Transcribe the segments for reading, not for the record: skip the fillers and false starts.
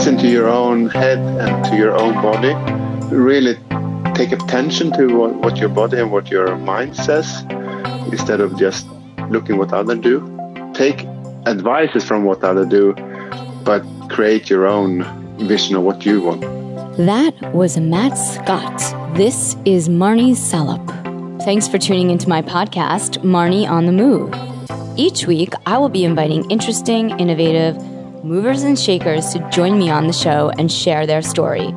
listen to your own head and to your own body. Really take attention to what your body and what your mind says instead of just looking what others do. Take advices from what others do, but create your own vision of what you want. That was Matt Scott. This is Marnie Salop. Thanks for tuning into my podcast, Marnie on the Move. Each week, I will be inviting interesting, innovative movers and shakers to join me on the show and share their story.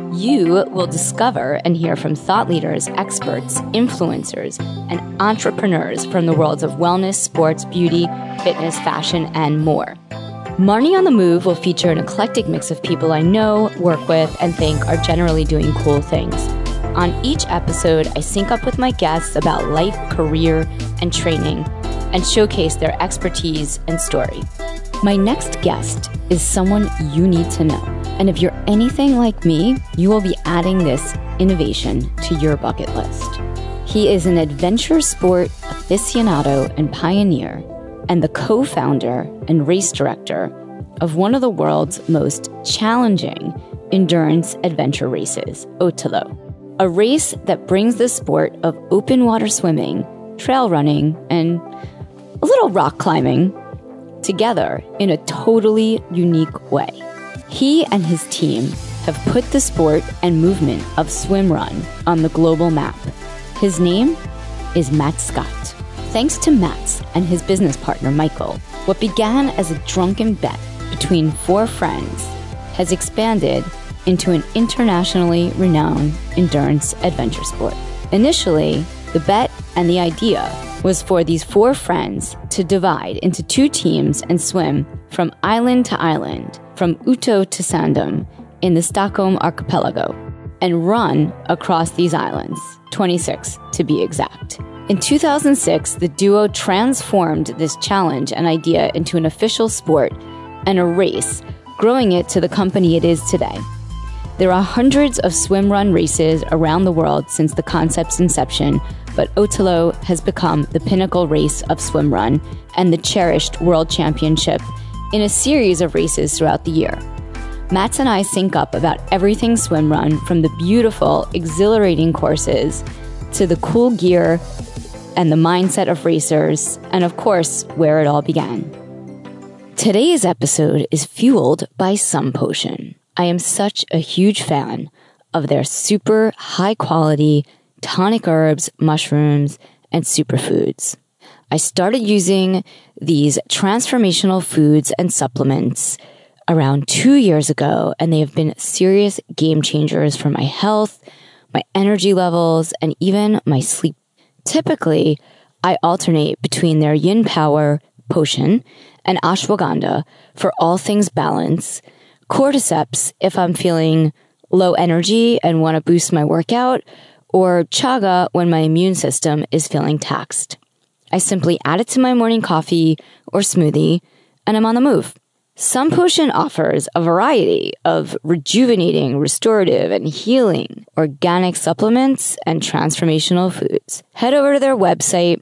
You will discover and hear from thought leaders, experts, influencers, and entrepreneurs from the worlds of wellness, sports, beauty, fitness, fashion, and more. Marnie on the Move will feature an eclectic mix of people I know, work with, and think are generally doing cool things. On each episode, I sync up with my guests about life, career, and training, and showcase their expertise and story. My next guest is someone you need to know. And if you're anything like me, you will be adding this innovation to your bucket list. He is an adventure sport aficionado and pioneer, and the co-founder and race director of one of the world's most challenging endurance adventure races, Otelo, a race that brings the sport of open water swimming, trail running, and a little rock climbing together in a totally unique way. He and his team have put the sport and movement of swim run on the global map. His name is Matt Scott. Thanks to Matt's and his business partner, Michael, what began as a drunken bet between four friends has expanded into an internationally renowned endurance adventure sport. Initially, the bet and the idea was for these four friends to divide into two teams and swim from island to island, from Uto to Sandom in the Stockholm archipelago, and run across these islands, 26 to be exact. In 2006, the duo transformed this challenge and idea into an official sport and a race, growing it to the company it is today. There are hundreds of swim run races around the world since the concept's inception, but Otelo has become the pinnacle race of swim run and the cherished world championship in a series of races throughout the year. Matt and I sync up about everything swim run, from the beautiful, exhilarating courses to the cool gear and the mindset of racers, and of course, where it all began. Today's episode is fueled by Sun Potion. I am such a huge fan of their super high quality tonic herbs, mushrooms, and superfoods. I started using these transformational foods and supplements around 2 years ago, and they have been serious game changers for my health, my energy levels, and even my sleep. Typically, I alternate between their Yin Power Potion and Ashwagandha for all things balance, Cordyceps if I'm feeling low energy and want to boost my workout, or chaga when my immune system is feeling taxed. I simply add it to my morning coffee or smoothie, and I'm on the move. Sun Potion offers a variety of rejuvenating, restorative, and healing organic supplements and transformational foods. Head over to their website,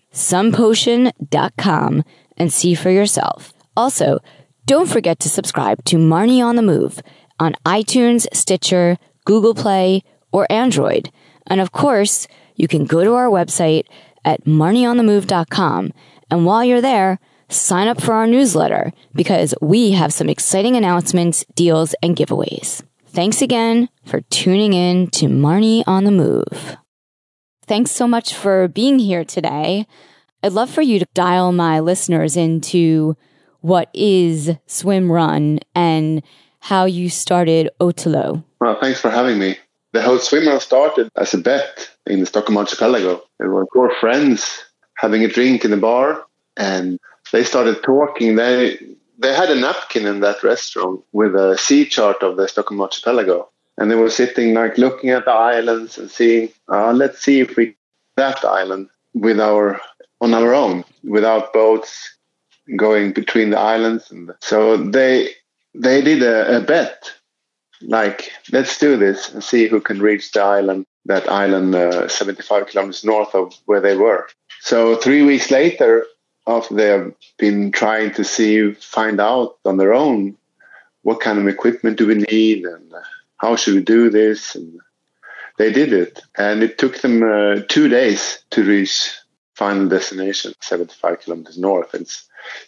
sunpotion.com, and see for yourself. Also, don't forget to subscribe to Marnie on the Move on iTunes, Stitcher, Google Play, or Android. And of course, you can go to our website at marnieonthemove.com. And while you're there, sign up for our newsletter because we have some exciting announcements, deals, and giveaways. Thanks again for tuning in to Marnie on the Move. Thanks so much for being here today. I'd love for you to dial my listeners into what is Swim Run and how you started Otelo. Well, thanks for having me. The whole swim run started as a bet in the Stockholm archipelago. There were four friends having a drink in the bar, and they started talking. They had a napkin in that restaurant with a sea chart of the Stockholm archipelago. And they were sitting like looking at the islands and seeing, let's see if we that island on our own, without boats going between the islands. And so they did a bet, like, let's do this and see who can reach that island 75 kilometers north of where they were. So 3 weeks later, after they have been trying to find out on their own what kind of equipment do we need and how should we do this. And they did it. And it took them 2 days to reach final destination, 75 kilometers north. It's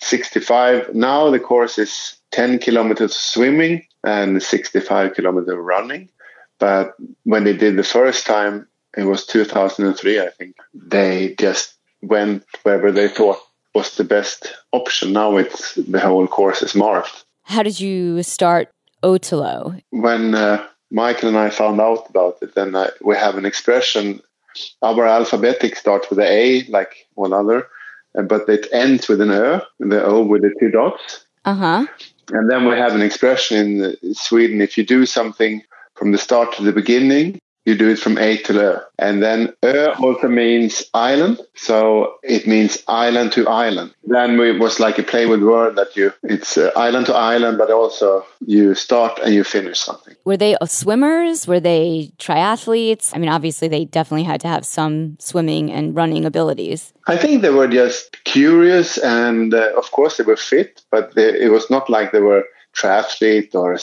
65. Now the course is 10 kilometers swimming and 65 kilometers running. But when they did the first time, it was 2003, I think. They just went wherever they thought was the best option. Now it's the whole course is marked. How did you start Ootelo? When Michael and I found out about it, then we have an expression. Our alphabetic starts with an A, like one other, but it ends with an Ö, the O with the 2 dots. Uh-huh. And then we have an expression in Sweden, if you do something from the start to the beginning, you do it from A to Ö. And then Ö also means island. So it means island to island. Then it was like a play with word that it's island to island, but also you start and you finish something. Were they swimmers? Were they triathletes? I mean, obviously they definitely had to have some swimming and running abilities. I think they were just curious and of course they were fit, but it was not like they were triathletes or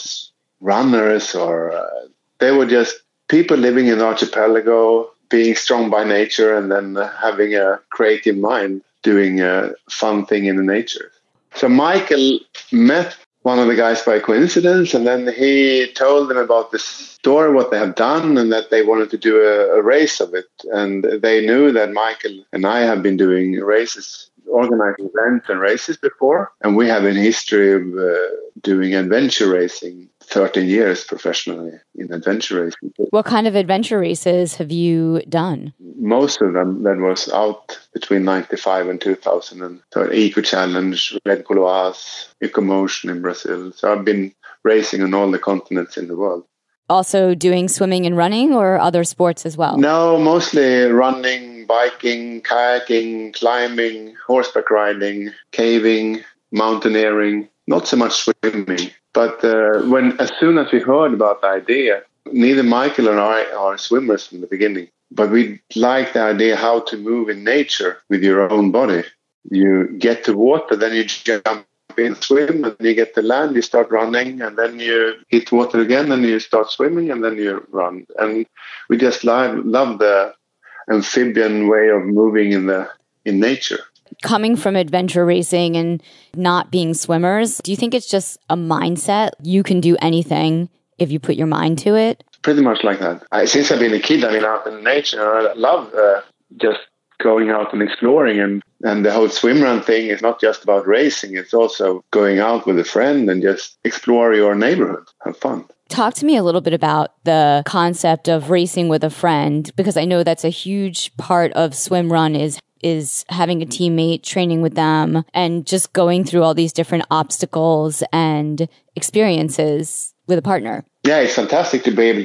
runners or they were just people living in the archipelago, being strong by nature, and then having a creative mind, doing a fun thing in the nature. So Michael met one of the guys by coincidence, and then he told them about the story, what they have done, and that they wanted to do a race of it. And they knew that Michael and I have been doing races, organizing events and races before, and we have a history of doing adventure racing. 13 years professionally in adventure racing. What kind of adventure races have you done? Most of them that was out between 95 and 2000. So Eco Challenge, Red Gauloise, Ecomotion in Brazil. So I've been racing on all the continents in the world. Also doing swimming and running or other sports as well? No, mostly running, biking, kayaking, climbing, horseback riding, caving, mountaineering, not so much swimming. But as soon as we heard about the idea, neither Michael and I are swimmers from the beginning, but we like the idea how to move in nature with your own body. You get to water, then you jump in, swim, and you get to land, you start running, and then you hit water again, and you start swimming, and then you run. And we just love the amphibian way of moving in nature. Coming from adventure racing and not being swimmers, do you think it's just a mindset? You can do anything if you put your mind to it? Pretty much like that. Since I've been a kid, I've been out in nature. I love just going out and exploring. And the whole swim run thing is not just about racing. It's also going out with a friend and just explore your neighborhood. Have fun. Talk to me a little bit about the concept of racing with a friend, because I know that's a huge part of swim run is having a teammate, training with them, and just going through all these different obstacles and experiences with a partner. Yeah, it's fantastic to be able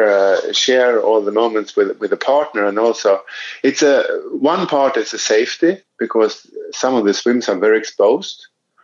to share all the moments with a partner, and also it's one part is the safety, because some of the swims are very exposed.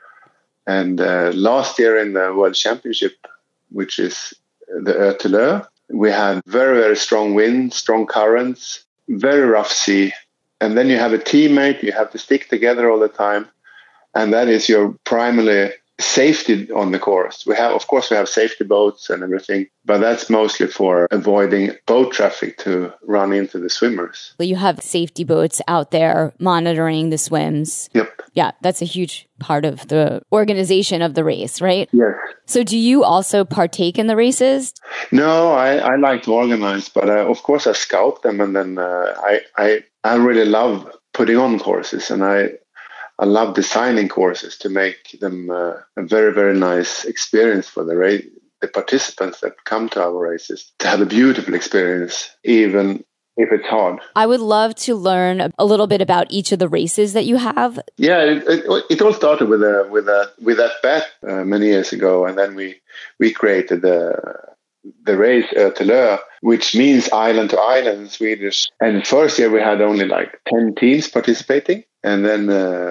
And last year in the World Championship, which is the Ootelo, we had very, very strong wind, strong currents, very rough sea. And then you have a teammate, you have to stick together all the time. And that is your primary safety on the course. We have safety boats and everything, but that's mostly for avoiding boat traffic to run into the swimmers. You have safety boats out there monitoring the swims. Yep. Yeah, that's a huge part of the organization of the race, right? Yes. So do you also partake in the races? No, I like to organize, but of course I scout them, and then I really love putting on courses, and I love designing courses to make them a very, very nice experience for the participants that come to our races, to have a beautiful experience, even if it's hard. I would love to learn a little bit about each of the races that you have. Yeah, it all started with that bet many years ago, and then we created the race Ootelo, which means island to island in Swedish. And the first year we had only like 10 teams participating, and then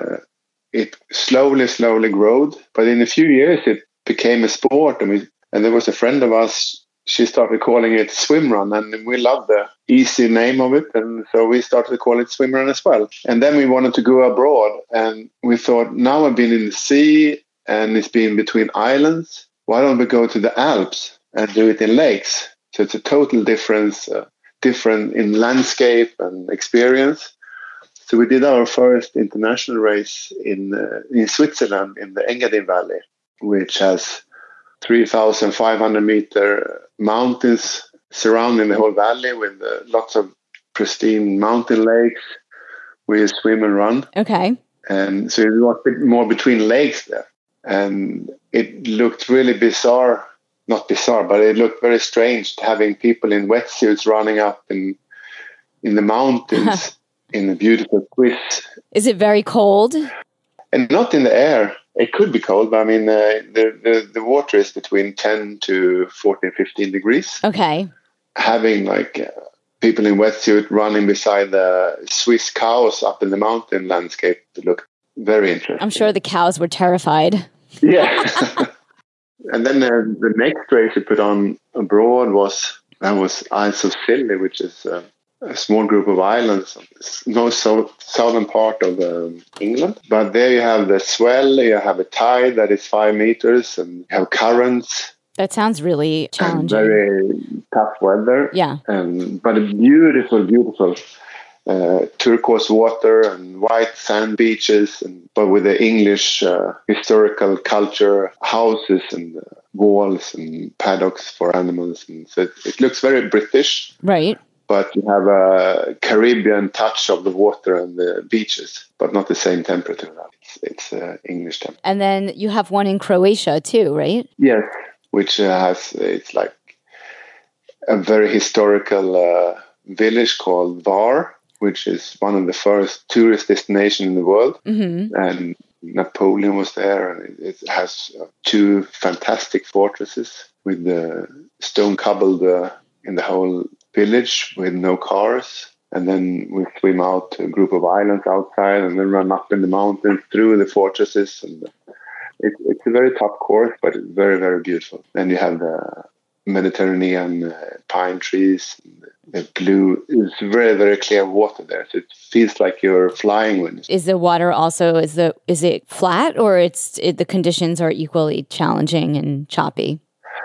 it slowly growed. But in a few years it became a sport, and there was a friend of us. She started calling it swim run, and we loved the easy name of it, and so we started to call it swim run as well. And then we wanted to go abroad, and we thought, now I've been in the sea and it's been between islands. why don't we go to the Alps and do it in lakes? So it's a total difference, different in landscape and experience. So we did our first international race in Switzerland in the Engadin Valley, which has 3,500 meter mountains surrounding the whole valley with lots of pristine mountain lakes where you swim and run. Okay. And so it was a bit more between lakes there. And it looked really bizarre. Not bizarre, but it looked very strange having people in wetsuits running up in the mountains in a beautiful Swiss. Is it very cold? And not in the air. It could be cold, but I mean, the water is between 10 to 14, 15 degrees. Okay. Having like people in wetsuit running beside the Swiss cows up in the mountain landscape looked very interesting. I'm sure the cows were terrified. Yeah. And then the next race we put on abroad was Isles of Scilly, which is a small group of islands, most southern part of England. But there you have the swell, you have a tide that is 5 meters, and you have currents. That sounds really challenging. And very tough weather. Yeah. But a beautiful, beautiful turquoise water and white sand beaches, but with the English historical culture, houses and walls and paddocks for animals. And so it looks very British. Right. But you have a Caribbean touch of the water and the beaches, but not the same temperature. It's English temperature. And then you have one in Croatia too, right? Yes, which it's like a very historical village called Var, which is one of the first tourist destinations in the world. Mm-hmm. And Napoleon was there, and it has 2 fantastic fortresses with the stone cobbled in the whole village with no cars. And then we swim out to a group of islands outside and then run up in the mountains through the fortresses. And it's a very tough course, but it's very, very beautiful. Then you have the Mediterranean pine trees, the blue. It's very, very clear water there. So it feels like you're flying when Is the water also, is it flat, or the conditions are equally challenging and choppy?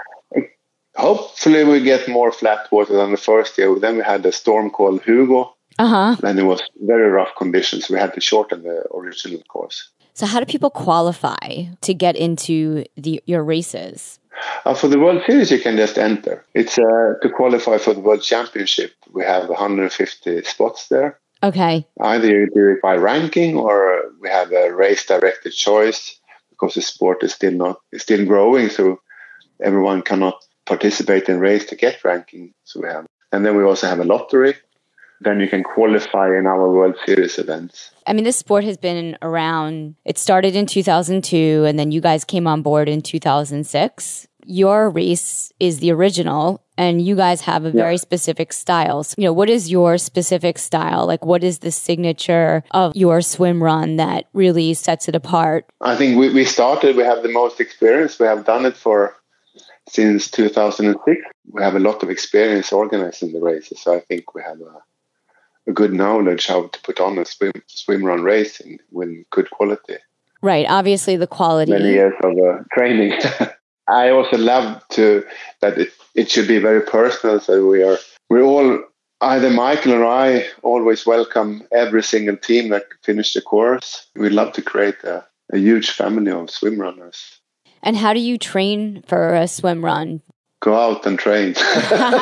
Hopefully we get more flat water than the first year. Then we had a storm called Hugo. Uh-huh. And it was very rough conditions. We had to shorten the original course. So how do people qualify to get into your races? For the World Series, you can just enter. It's to qualify for the World Championship. We have 150 spots there. Okay. Either you do it by ranking, or we have a race-directed choice, because the sport is still growing, so everyone cannot participate in race to get ranking. So and then we also have a lottery. Then you can qualify in our World Series events. I mean, this sport has been around. It started in 2002, and then you guys came on board in 2006. Your race is the original, and you guys have a very specific style. So, what is your specific style? Like, what is the signature of your swim run that really sets it apart? I think we have the most experience. We have done it since 2006. We have a lot of experience organizing the races. So I think we have a good knowledge how to put on a swim run race with good quality. Right. Obviously, the quality. Many years of training. I also love that it should be very personal. So we're all, either Michael or I, always welcome every single team that finish the course. We love to create a huge family of swim runners. And how do you train for a swim run? Go out and train. But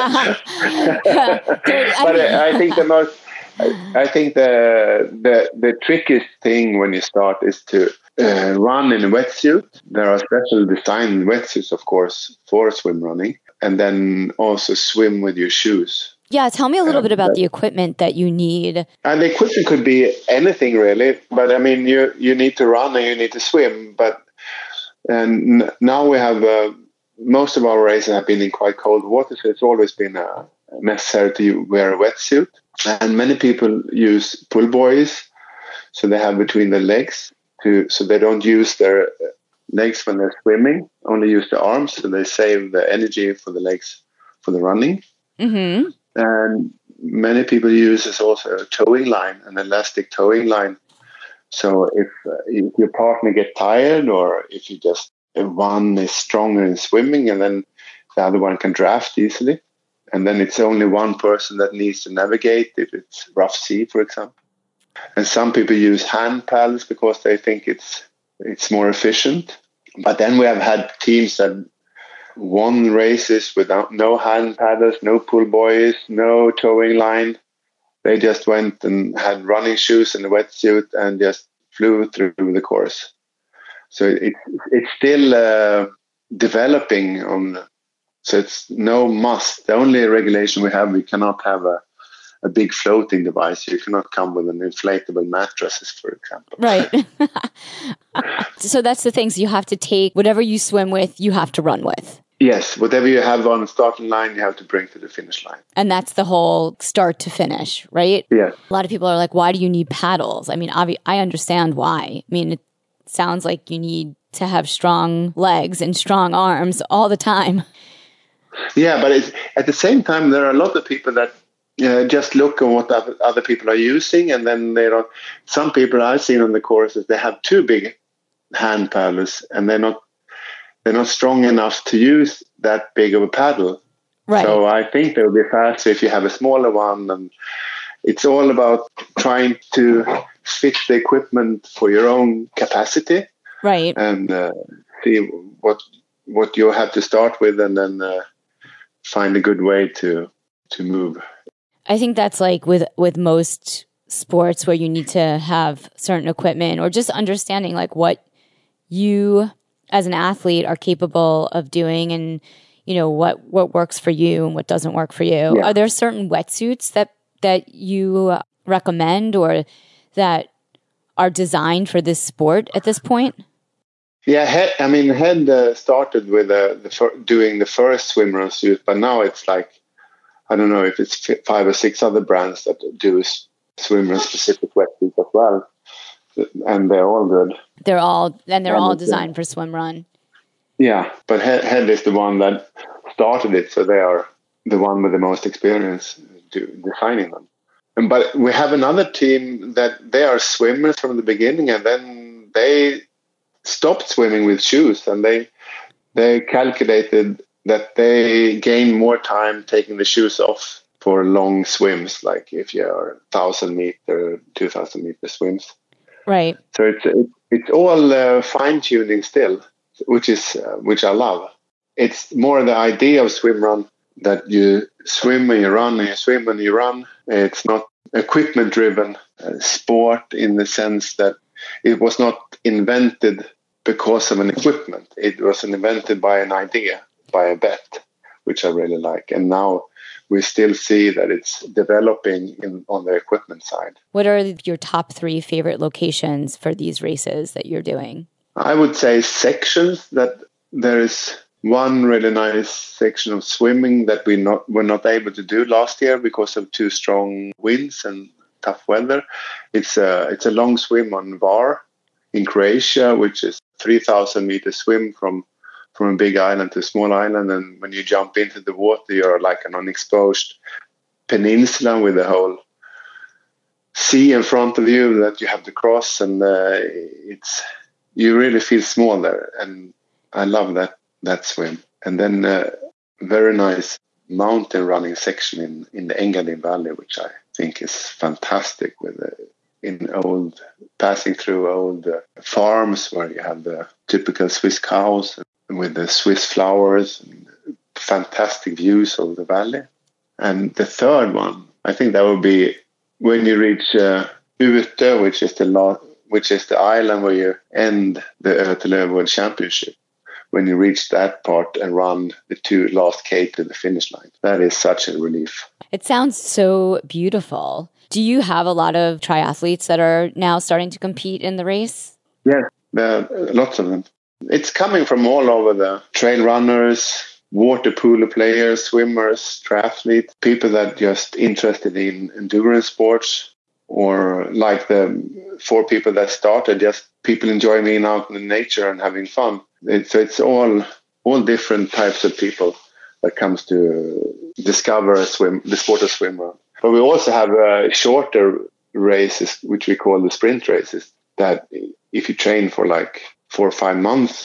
I think the trickiest thing when you start is to run in a wetsuit. There are special designed wetsuits, of course, for swim running, and then also swim with your shoes. Yeah, tell me a little bit about the equipment that you need. And the equipment could be anything really, but I mean, you need to run and you need to swim. And now we have most of our races have been in quite cold water, so it's always been necessary to wear a wetsuit. And many people use pull buoys, so they have between the legs, so they don't use their legs when they're swimming, only use the arms, so they save the energy for the legs for the running. Mm-hmm. And many people use also a towing line, an elastic towing line. So if your partner gets tired, or if you just one is stronger in swimming and then the other one can draft easily. And then it's only one person that needs to navigate if it's rough sea, for example. And some people use hand paddles because they think it's more efficient. But then we have had teams that won races without no hand paddles, no pull buoys, no towing line. They just went and had running shoes and a wetsuit and just flew through the course. So it's still developing on. So it's no must. The only regulation we have, we cannot have a big floating device. You cannot come with an inflatable mattresses, for example. Right. So that's the thing. So you have to take whatever you swim with, you have to run with. Yes, whatever you have on the starting line, you have to bring to the finish line. And that's the whole start to finish, right? Yes. A lot of people are like, why do you need paddles? I mean, I understand why. I mean, it sounds like you need to have strong legs and strong arms all the time. Yeah, but at the same time, there are a lot of people that just look at what other people are using, and then they don't. Some people I've seen on the courses, they have too big hand paddles, and they're not strong enough to use that big of a paddle. Right. So I think they'll be faster if you have a smaller one, and it's all about trying to fit the equipment for your own capacity. Right. And see what you have to start with, and then find a good way to move. I think that's like with most sports where you need to have certain equipment or just understanding like what you as an athlete are capable of doing and, you know, what works for you and what doesn't work for you. Yeah. Are there certain wetsuits that you recommend or that are designed for this sport at this point? Yeah, Head started with doing the first swimrun suit, but now it's like, I don't know if it's 5 or 6 other brands that do swimrun specific wetsuits as well, and they're all good. They're all designed for swimrun. Yeah, but Head is the one that started it, so they are the one with the most experience designing them. But we have another team that they are swimmers from the beginning, and then they stopped swimming with shoes, and they calculated that they gain more time taking the shoes off for long swims, like if you are 1,000-meter, 2,000-meter swims. Right. So it's all fine tuning still, which I love. It's more the idea of swim run that you swim and you run and you swim and you run. It's not equipment driven sport in the sense that it was not invented because of an equipment. It was invented by an idea, by a bet, which I really like. And now we still see that it's developing on the equipment side. What are your top 3 favorite locations for these races that you're doing? I would say sections. That there is one really nice section of swimming that were not able to do last year because of too strong winds and tough weather. It's a long swim on Var in Croatia, which is 3,000-meter swim from a big island to a small island. And when you jump into the water, you're like an unexposed peninsula with the whole sea in front of you that you have to cross. And you really feel small there. And I love that swim. And then a very nice mountain running section in the Engadin Valley, which I think is fantastic passing through old farms where you have the typical Swiss cows with the Swiss flowers and fantastic views of the valley. And the third one, I think that would be when you reach Ute, which is the island where you end the Ötillö World Championship. When you reach that part and run the 2 last K to the finish line, that is such a relief. It sounds so beautiful. Do you have a lot of triathletes that are now starting to compete in the race? Yes, lots of them. It's coming from all over the trail runners, water polo players, swimmers, triathletes, people that just interested in endurance sports, or like the 4 people that started, just people enjoying being out in the nature and having fun. It's all different types of people that comes to discover the sport of swim run. But we also have shorter races, which we call the sprint races, that if you train for like 4 or 5 months,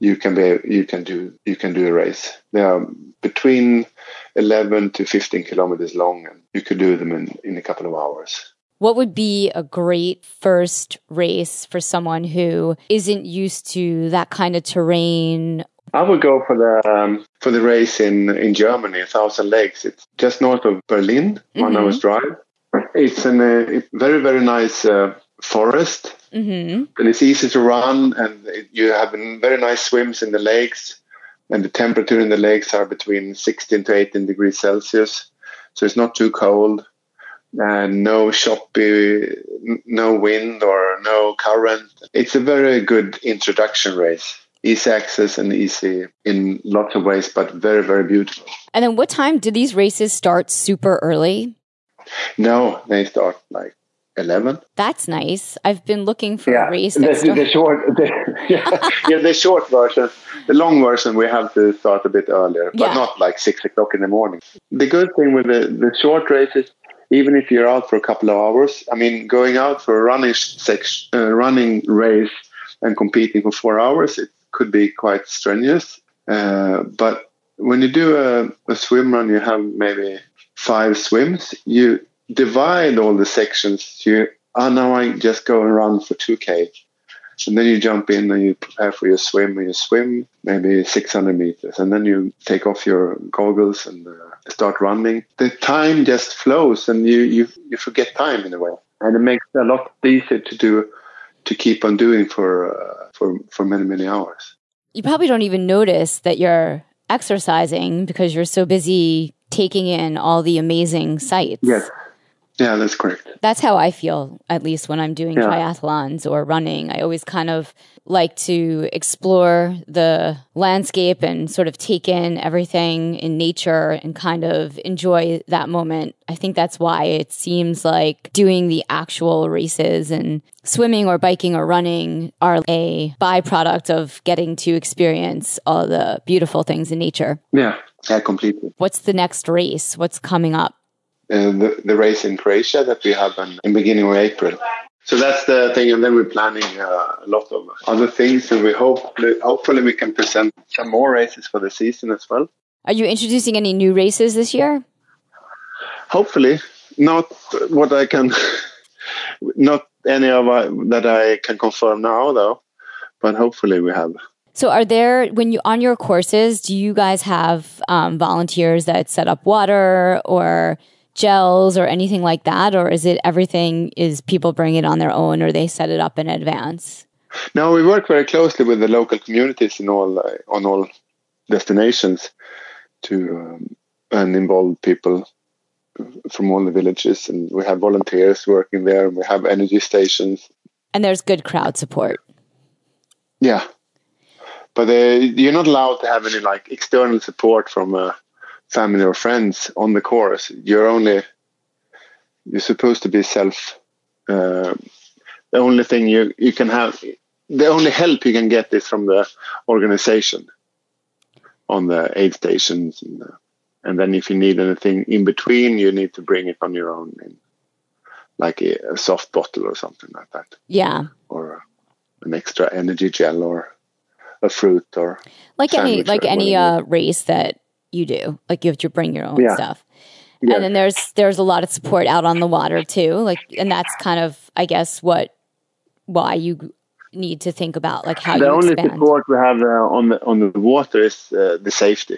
you can do a race. They are between 11 to 15 kilometers long, and you could do them in a couple of hours. What would be a great first race for someone who isn't used to that kind of terrain? I would go for the race in Germany, 1,000 Lakes. It's just north of Berlin, 1 hour's drive. It's a very, very nice forest, and it's easy to run, and you have very nice swims in the lakes, and the temperature in the lakes are between 16 to 18 degrees Celsius, so it's not too cold, and no choppy, no wind or no current. It's a very good introduction race. Easy access and easy in lots of ways, but very, very beautiful. And then what time do these races start super early? No, they start like 11. That's nice. I've been looking for a race. The short version. The long version, we have to start a bit earlier, but not like 6 o'clock in the morning. The good thing with the short races, even if you're out for a couple of hours, I mean, going out for a running race and competing for 4 hours, it could be quite strenuous. But when you do a swim run, you have maybe 5 swims. You divide all the sections. Now I just go and run for 2K. And then you jump in and you prepare for your swim. And you swim maybe 600 meters. And then you take off your goggles and start running. The time just flows, and you forget time in a way. And it makes it a lot easier to keep on doing for many, many hours. You probably don't even notice that you're exercising because you're so busy taking in all the amazing sights. Yes. Yeah, that's correct. That's how I feel, at least when I'm doing triathlons or running. I always kind of like to explore the landscape and sort of take in everything in nature and kind of enjoy that moment. I think that's why it seems like doing the actual races and swimming or biking or running are a byproduct of getting to experience all the beautiful things in nature. Yeah, completely. What's the next race? What's coming up? The race in Croatia that we have in beginning of April. So that's the thing, and then we're planning a lot of other things, and hopefully we can present some more races for the season as well. Are you introducing any new races this year? Hopefully, not any of that I can confirm now, though. But hopefully we have. So are there, when you on your courses, do you guys have volunteers that set up water or gels or anything like that? Or is people bring it on their own, or they set it up in advance? No, we work very closely with the local communities on all destinations and involve people from all the villages. And we have volunteers working there. We have energy stations. And there's good crowd support. Yeah. But you're not allowed to have any external support from family or friends on the course. You're supposed to be the only thing you can have, the only help you can get is from the organization on the aid stations. And then if you need anything in between, you need to bring it on your own, like a soft bottle or something like that. Yeah. Or an extra energy gel or a fruit or any race that you do, you have to bring your own stuff. Yeah. And then there's a lot of support out on the water too, and that's kind of, I guess, why you need to think about how you expand. The only support we have on the water is the safety.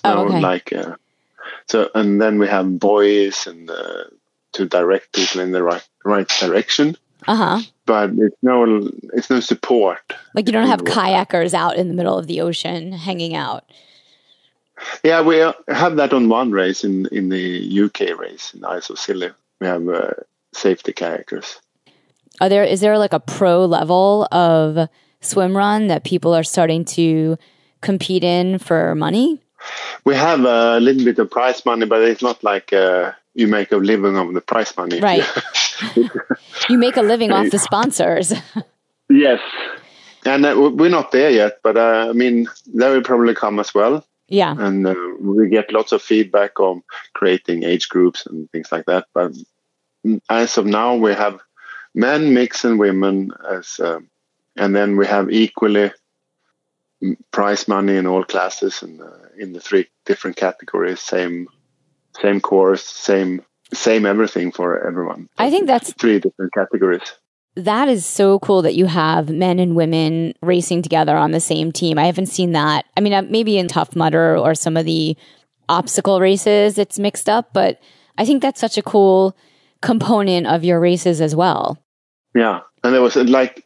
So and then we have buoys and to direct people in the right direction. But it's no support. You don't have kayakers out in the middle of the ocean hanging out. Yeah, we have that on one race in the UK race in Isles of Scilly. We have safety kayakers. Is there a pro level of swim run that people are starting to compete in for money? We have a little bit of prize money, but it's not you make a living off the prize money. Right. You make a living off the sponsors. Yes. And we're not there yet, but that will probably come as well. Yeah. And we get lots of feedback on creating age groups and things like that. But as of now, we have men, mix, and women and then we have equally prize money in all classes and in the 3 different categories. Same course, same everything for everyone. I think that's 3 different categories. That is so cool that you have men and women racing together on the same team. I haven't seen that. I mean, maybe in Tough Mudder or some of the obstacle races, it's mixed up, but I think that's such a cool component of your races as well. Yeah. And there was like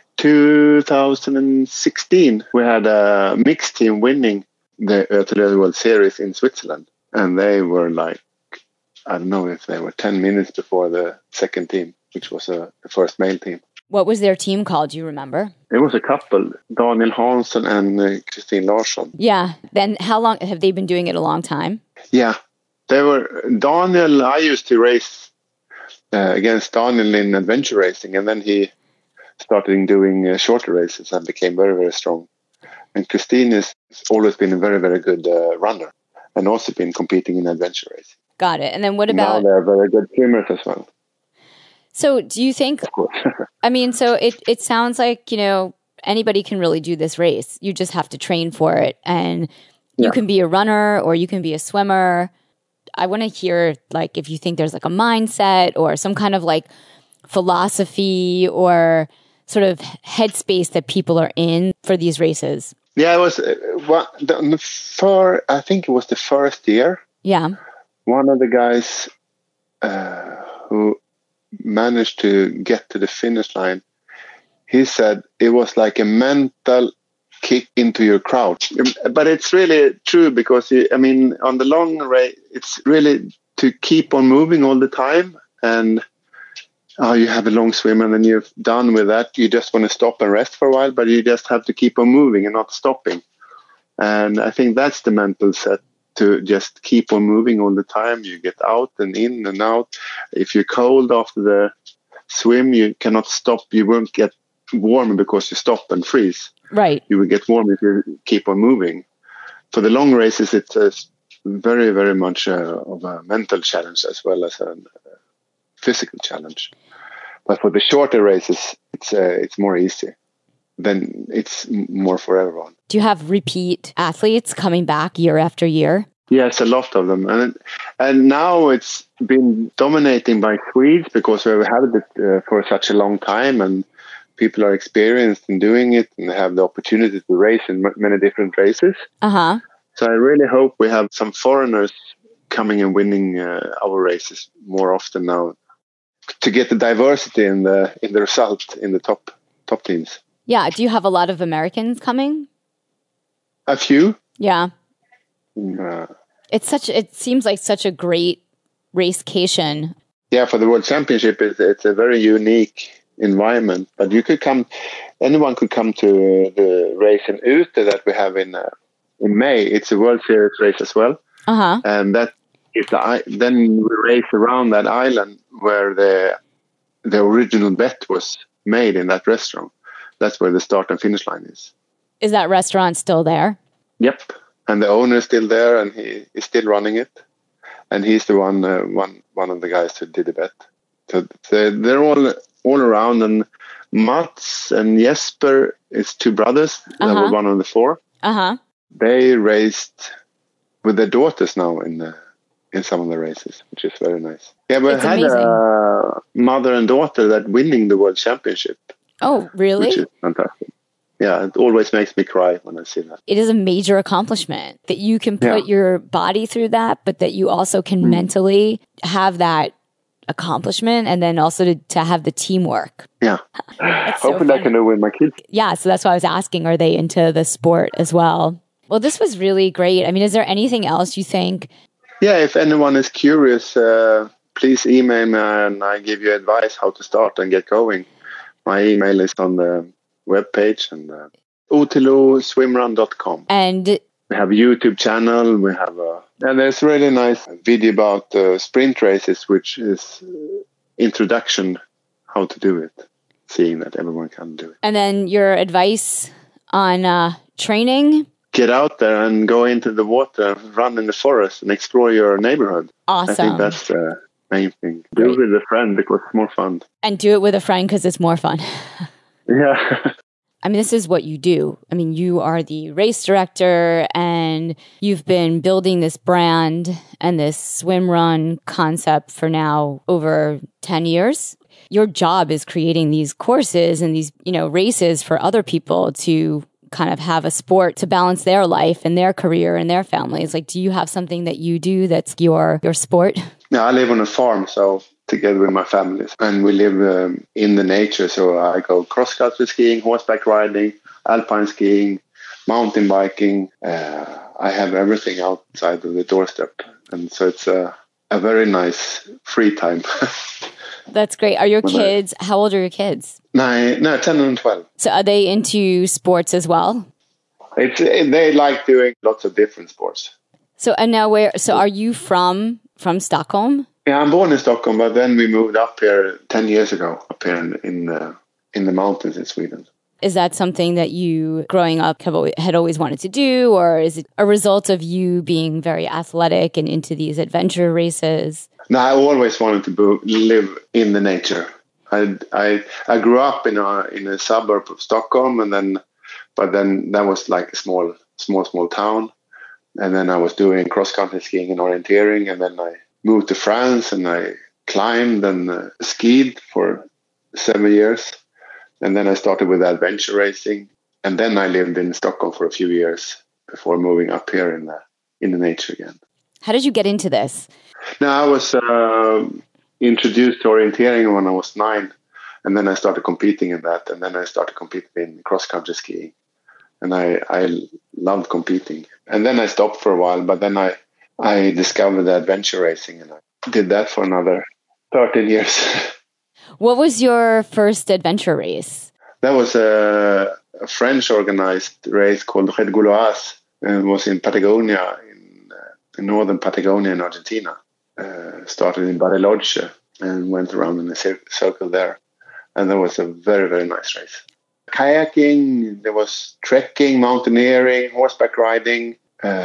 2016, we had a mixed team winning the Ötelö World Series in Switzerland. And they were like, I don't know if they were 10 minutes before the second team, which was the first male team. What was their team called? Do you remember? It was a couple, Daniel Hansson and Christine Larsson. Yeah. Then how long have they been doing it? A long time? Yeah. They were Daniel. I used to race against Daniel in adventure racing, and then he started doing shorter races and became very, very strong. And Christine has always been a very, very good runner and also been competing in adventure racing. Got it. And then what about... Now they're very good swimmers as well. So do you think... Of course. I mean, so it sounds like, anybody can really do this race. You just have to train for it. And you can be a runner or you can be a swimmer. I want to hear, like, if you think there's like a mindset or some kind of like philosophy or sort of headspace that people are in for these races. Yeah, it was I think it was the first year. Yeah. One of the guys who managed to get to the finish line, he said it was like a mental kick into your crouch. But it's really true because, on the long race, it's really to keep on moving all the time. And you have a long swim and then you're done with that. You just want to stop and rest for a while, but you just have to keep on moving and not stopping. And I think that's the mental set, to just keep on moving all the time. You get out and in and out. If you're cold after the swim, you cannot stop. You won't get warm because you stop and freeze. Right. You will get warm if you keep on moving. For the long races, it's very, very much of a mental challenge as well as a physical challenge. But for the shorter races, it's more easy. Then it's more for everyone. Do you have repeat athletes coming back year after year? Yes, a lot of them. And now it's been dominating by Swedes because we've had it for such a long time and people are experienced in doing it and have the opportunity to race in many different races. Uh-huh. So I really hope we have some foreigners coming and winning our races more often now to get the diversity in the result in the top teams. Yeah. Do you have a lot of Americans coming? A few. Yeah. It seems like such a great racecation. Yeah, for the World Championship, it's a very unique environment. But anyone could come to the race in Ute that we have in May. It's a World Series race as well. Uh-huh. And that is then we race around that island where the original bet was made in that restaurant. That's where the start and finish line is. Is that restaurant still there? Yep. And the owner is still there and he is still running it. And he's the one of the guys who did the bet. So they're all around. And Mats and Jesper, it's 2 brothers that were one of the 4. Uh-huh. They raced with their daughters now in some of the races, which is very nice. Yeah, but I had a mother and daughter that winning the World Championship. Oh, really? Which is fantastic. Yeah, it always makes me cry when I see that. It is a major accomplishment that you can put your body through that, but that you also can mentally have that accomplishment and then also to have the teamwork. Yeah. Hopefully I can do it with my kids. Yeah, so that's why I was asking, are they into the sport as well? Well, this was really great. I mean, is there anything else you think? Yeah, if anyone is curious, please email me and I give you advice how to start and get going. My email is on the webpage and oteloswimrun.com. And we have a YouTube channel. We have and there's a really nice video about sprint races, which is introduction how to do it, seeing that everyone can do it. And then your advice on training? Get out there and go into the water, run in the forest and explore your neighborhood. Awesome. I think that's the main thing. Do it with a friend because it's more fun. And do it with a friend because it's more fun. Yeah. I mean, this is what you do. I mean, you are the race director and you've been building this brand and this swim run concept for now over 10 years. Your job is creating these courses and these, races for other people to kind of have a sport to balance their life and their career and their families. Like, do you have something that you do that's your sport? Yeah, I live on a farm, so together with my family, and we live in the nature. So I go cross-country skiing, horseback riding, alpine skiing, mountain biking. I have everything outside of the doorstep, and so it's a very nice free time. That's great. Are your kids, how old are your kids? No, 10 and 12. So are they into sports as well? They like doing lots of different sports. So and now are you from Stockholm? Yeah, I'm born in Stockholm, but then we moved up here 10 years ago, up here in the mountains in Sweden. Is that something that you, growing up, had always wanted to do, or is it a result of you being very athletic and into these adventure races? No, I always wanted to live in the nature. I grew up in a suburb of Stockholm, but then that was like a small town, and then I was doing cross country skiing and orienteering, and then I moved to France and I climbed and skied for 7 years, and then I started with adventure racing, and then I lived in Stockholm for a few years before moving up here in the nature again. How did you get into this? Now, I was introduced to orienteering when I was 9, and then I started competing in that, and then I started competing in cross-country skiing, and I loved competing. And then I stopped for a while, but then I discovered adventure racing, and I did that for another 13 years. What was your first adventure race? That was a French-organized race called Red Gauloise, and it was in Patagonia, in northern Patagonia in Argentina. Started in Bariloche and went around in a circle there. And that was a very, very nice race. Kayaking, there was trekking, mountaineering, horseback riding,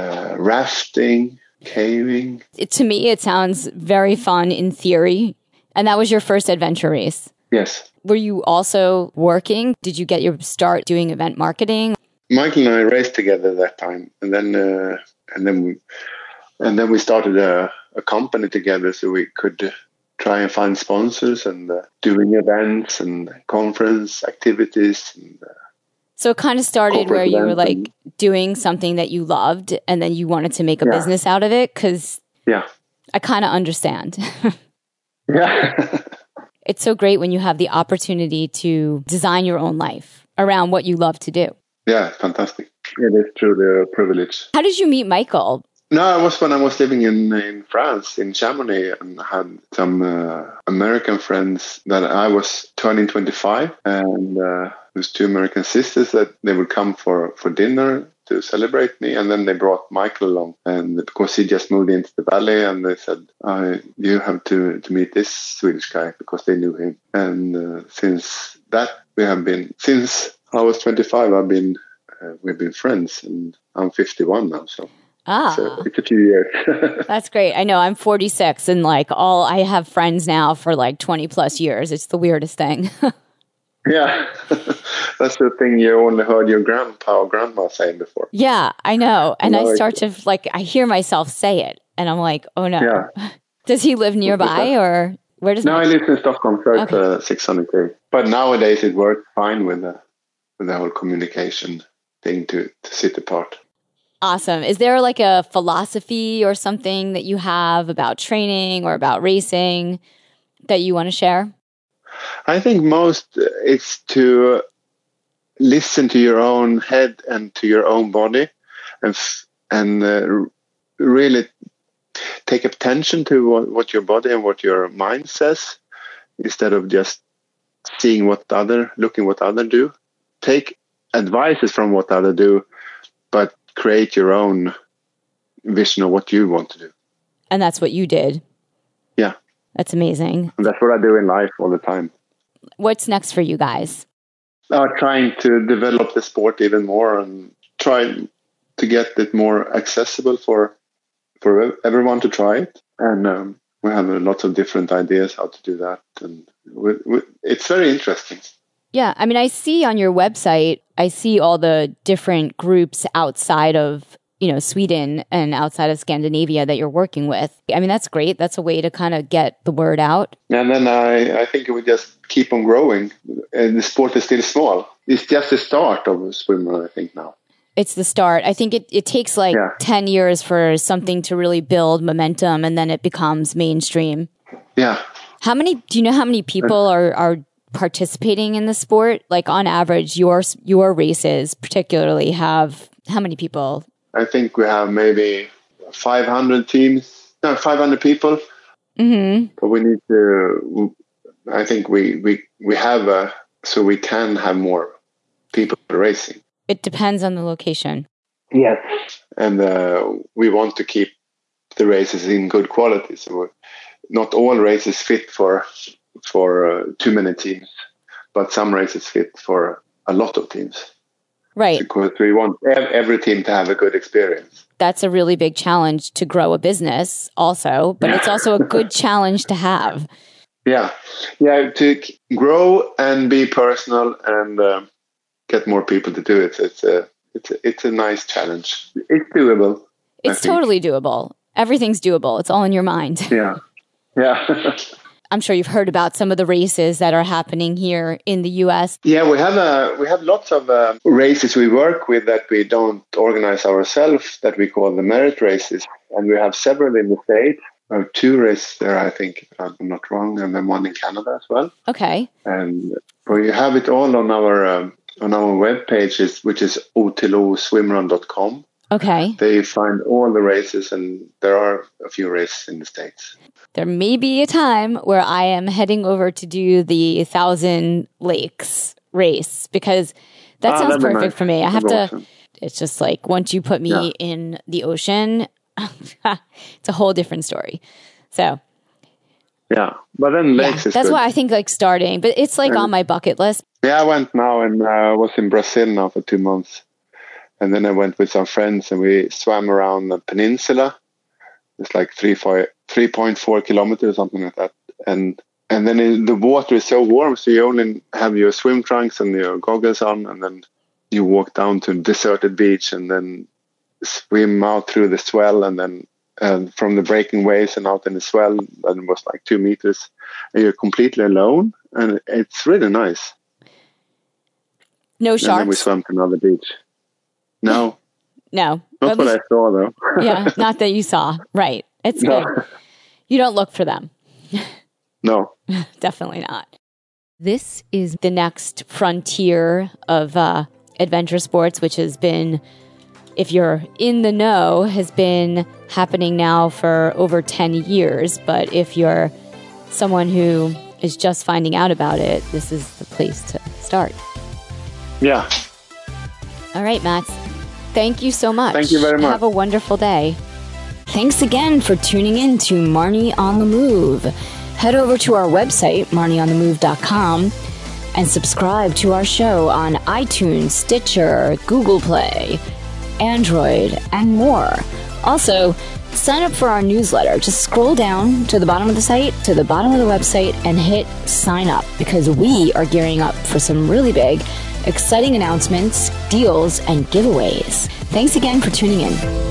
rafting, caving. To me, it sounds very fun in theory. And that was your first adventure race? Yes. Were you also working? Did you get your start doing event marketing? Michael and I raced together that time. And then we started a company together so we could try and find sponsors and doing events and conference activities. So it kind of started where you were like doing something that you loved and then you wanted to make a business out of it, because I kind of understand. Yeah. It's so great when you have the opportunity to design your own life around what you love to do. Yeah, fantastic. It is truly a privilege. How did you meet Michael? No, it was when I was living in France, in Chamonix, and had some American friends that I was turning 25, and there's 2 American sisters that they would come for dinner to celebrate me, and then they brought Michael along, and because he just moved into the valley, and they said, you have to meet this Swedish guy, because they knew him. And since I was 25, we've been friends, and I'm 51 now, so. So it's a few years. That's great. I know I'm 46 and I have friends now for 20 plus years. It's the weirdest thing. Yeah. That's the thing you only heard your grandpa or grandma saying before. Yeah, I know. And I start to I hear myself say it and I'm like, oh no. Yeah. Does he live nearby or where does he lives in Stockholm, so it's 600 km. But nowadays it works fine with the whole communication thing to sit apart. Awesome. Is there a philosophy or something that you have about training or about racing that you want to share? I think most it's to listen to your own head and to your own body and really take attention to what your body and what your mind says instead of just looking what others do. Take advices from what others do, but create your own vision of what you want to do. And that's what you did. Yeah. That's amazing. And that's what I do in life all the time. What's next for you guys? Trying to develop the sport even more and try to get it more accessible for everyone to try it. And we have lots of different ideas how to do that. And it's very interesting. Yeah. I mean, I see on your website, I see all the different groups outside of, Sweden and outside of Scandinavia that you're working with. I mean, that's great. That's a way to kind of get the word out. And then I think it would just keep on growing. And the sport is still small. It's just the start of a swimmer, I think, now. It's the start. I think it takes 10 years for something to really build momentum, and then it becomes mainstream. Yeah. Do you know how many people are participating in the sport? Like on average, your races particularly have how many people? I think we have maybe 500 people. Mm-hmm. But we need to, I think we have, so we can have more people racing. It depends on the location. Yes. And we want to keep the races in good quality. So not all races fit for too many teams, but some races fit for a lot of teams. Right. Because we want every team to have a good experience. That's a really big challenge to grow a business also, but it's also a good challenge to have. Yeah. Yeah, to grow and be personal and get more people to do it. It's a nice challenge. It's doable. It's totally doable. Everything's doable. It's all in your mind. Yeah. Yeah. I'm sure you've heard about some of the races that are happening here in the U.S. Yeah, we have lots of races we work with that we don't organize ourselves, that we call the merit races. And we have several in the States. We have 2 races there, I think, if I'm not wrong, and then 1 in Canada as well. Okay. And we have it all on our web pages, which is otloswimrun.com. Okay. They find all the races, and there are a few races in the States. There may be a time where I am heading over to do the 1,000 Lakes race, because that sounds perfect for me. I have to, awesome. It's just like once you put me in the ocean, it's a whole different story. So. Yeah, but then lakes is that's good. why I think starting, but it's on my bucket list. Yeah, I went now and I was in Brazil now for 2 months. And then I went with some friends and we swam around the peninsula. It's like 3.4 kilometers, something like that. And then the water is so warm, so you only have your swim trunks and your goggles on, and then you walk down to a deserted beach and then swim out through the swell, and then from the breaking waves and out in the swell, and it was like 2 meters. And you're completely alone, and it's really nice. No sharks? And then we swam to another beach. No. No. Not what I saw, though. Yeah, not that you saw. Right. It's good. You don't look for them. No. Definitely not. This is the next frontier of adventure sports, which has been, if you're in the know, has been happening now for over 10 years. But if you're someone who is just finding out about it, this is the place to start. Yeah. All right, Mats. Thank you so much. Thank you very much. Have a wonderful day. Thanks again for tuning in to Marnie on the Move. Head over to our website, marnieonthemove.com, and subscribe to our show on iTunes, Stitcher, Google Play, Android, and more. Also, sign up for our newsletter. Just scroll down to the bottom of the site, to the bottom of the website, and hit sign up, because we are gearing up for some really big, exciting announcements, deals, and giveaways. Thanks again for tuning in.